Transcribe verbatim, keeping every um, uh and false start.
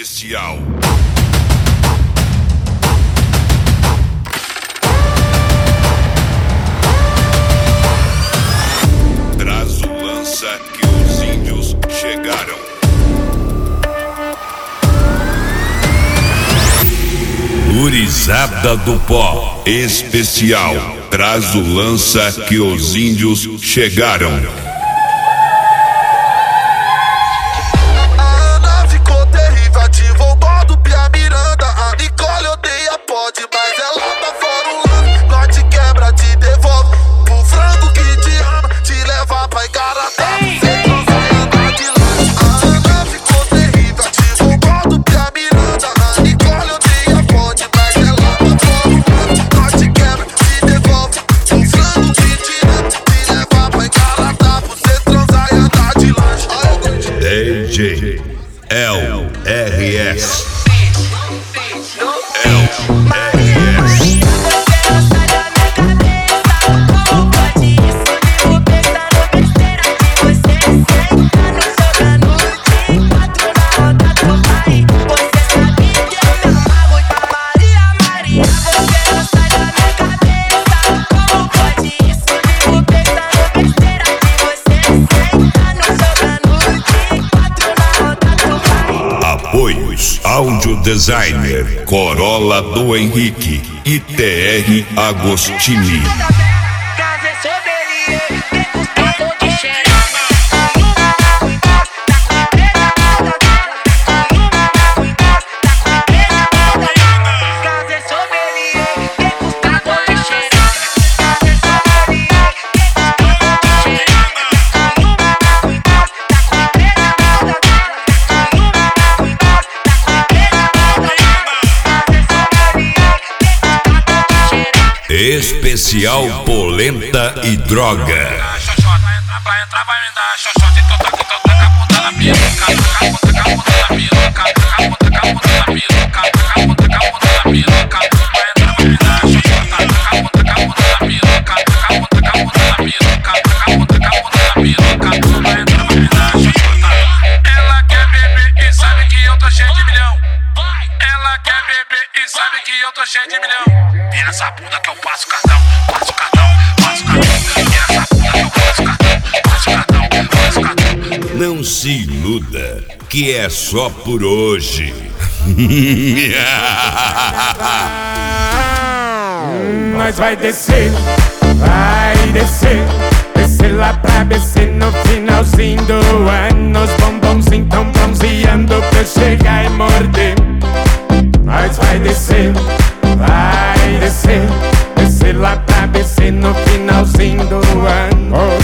especial. Traz o lança que os índios chegaram. Gurizada do Pó especial. Traz o lança que os índios chegaram. A Ana ficou terrível, ativou o modo Pia Miranda. A Nicole odeia, pode, mas ela tá fora o lance. Nós te quebra, te devolve pro frango que te ama, te leva pra Igarapé. Cê não vai andar de lanche. A Ana ficou terrível, ativou o modo Pia Miranda. A Nicole odeia, pode, mas ela tá fora o lance. Nós te quebra, te devolve pro frango que te ama, te leva pra Igarapé. Você transar e andar de lanche. D J L R S. Apoios: Áudio Designer Corolla do Henrique e T R Agostini. Especial Polenta e Droga. Ela quer beber e sabe que eu tô cheio de milhão. Ela quer beber e sabe que eu tô cheio de milhão. Vira essa bunda que eu passo cartão, passo cartão, passo cartão. Vira essa bunda que eu passo cartão, passo cartão, passo cartão. Não se iluda que é só por hoje. Nós vai descer, vai descer, descer lá pra B C no finalzinho do ano. Os bombonzinhos tão bronzeando pra chegar e morder. Nós vai descer, vai descer, descer lá pra B C no finalzinho do ano.